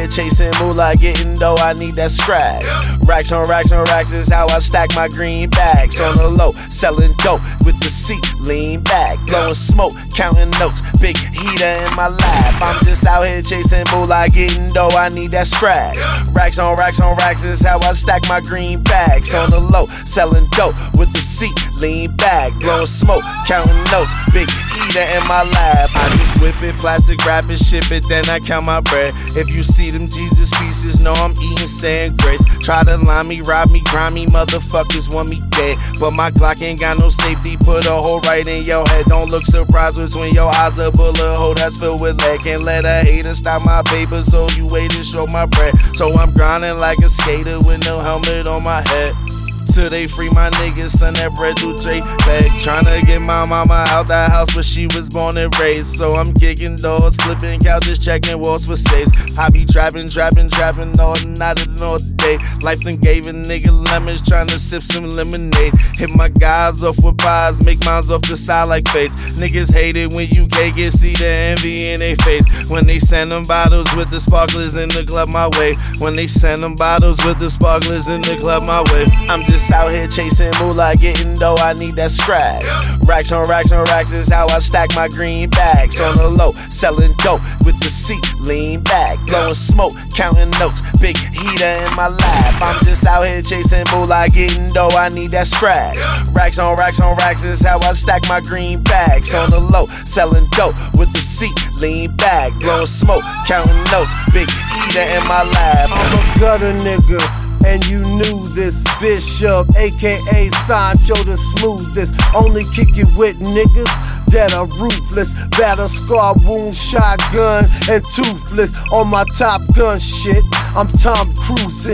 here chasing moolah, getting dough, I need that scrap. Racks on racks is how I stack my greenbacks. On the low, selling dope with the seat, lean back. Blowing smoke, counting notes, big heater in my lap. I'm just out here chasing moolah, getting dough, I need that scrap. Racks on racks is how I stack my greenbacks. On the low, selling dope with the seat, lean back. Blowing smoke, counting notes, big heater in my lap. I just whip it, plastic wrap it, ship it, then I count my bread. If you see them Jesus pieces, know I'm eating saying grace. Try to line me, rob me, grimy motherfuckers want me dead, but my Glock ain't got no safety. Put a hole right in your head. Don't look surprised between your eyes. A bullet hole that's filled with lead. Can't let a hater stop my paper, so you wait and show my bread. So I'm grinding like a skater with no helmet on my head. Till they free my niggas, send that bread through JPEG. Tryna get my mama out the house where she was born and raised. So I'm kicking doors, flipping couches, checking walls for safes. I be trapping all night and all day. Life done gave a nigga lemons, tryna sip some lemonade. Hit my guys off with pies, make mines off the side like face. Niggas hate it when you can't get see the envy in their face. When they send them bottles with the sparklers in the club my way. When they send them bottles with the sparklers in the club my way. I'm just out here chasing moolah, getting dough, I need that scrap. Racks on racks is how I stack my greenbacks. On the low, selling dope with the seat, lean back. Blowing smoke, counting notes, big heater in my lap. I'm just out here chasing moolah, getting dough, I need that scrap. Racks on racks is how I stack my greenbacks. On the low, selling dope with the seat, lean back. Blowing smoke, counting notes, big heater in my lap. I'm a gutter nigga, and you knew this. Bishop, aka Sancho the smoothest. Only kick it with niggas that are ruthless. Battle scar, wound, shotgun, and toothless. On my Top Gun shit, I'm Tom Cruising,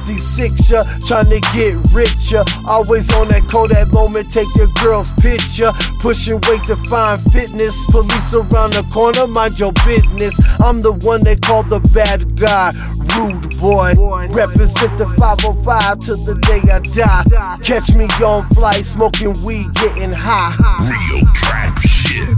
66 ya, tryna get richer. Always on that Kodak moment, take your girl's picture. Pushing weight to find fitness. Police around the corner, mind your business. I'm the one they call the bad guy, rude boy. Represent the 505 till the day I die. Catch me on flight, smoking weed, getting high. Real trap shit.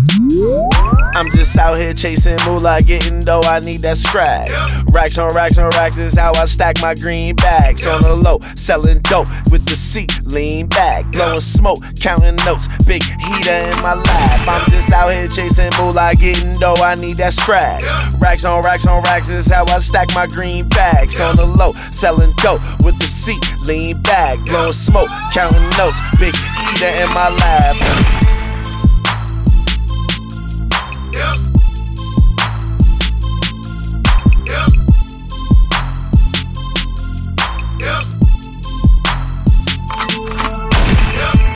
I'm just out here chasing moolah, getting dough, I need that scrap. Racks on racks is how I stack my greenbacks. On the low, selling dope with the seat, lean back. Blowing smoke, counting notes, big heater in my lap. I'm just out here chasing moolah, getting dough, I need that scrap. Racks on racks is how I stack my greenbacks. On the low, selling dope with the seat, lean back. Blowing smoke, counting notes, big heater in my lap. Yeah.